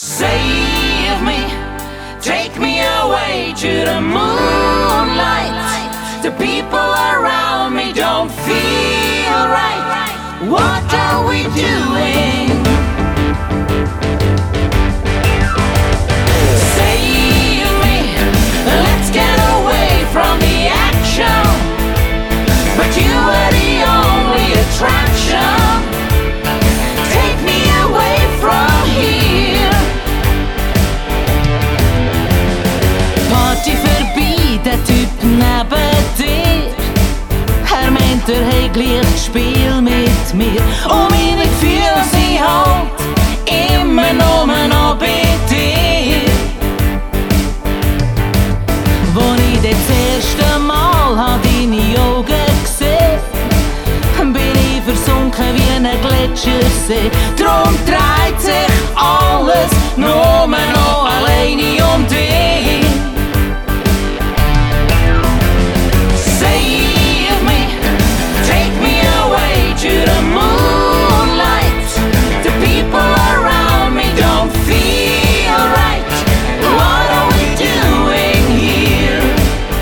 Save me, take me away to the moonlight. The people around me don't feel right. What are we doing? Save me, let's get away from the action. But you are the only attraction. Take me away from here. Party vorbei, der Typ neben dir. Er meint, er hat gleich Spiel mit mir. Und meine Gefühle sind halt immer noch bei dir. Wo ich das erste Mal deine Augen gesehen, bin ich versunken wie ein Gletschersee. Drum dreht sich alles nur noch alleine um dich.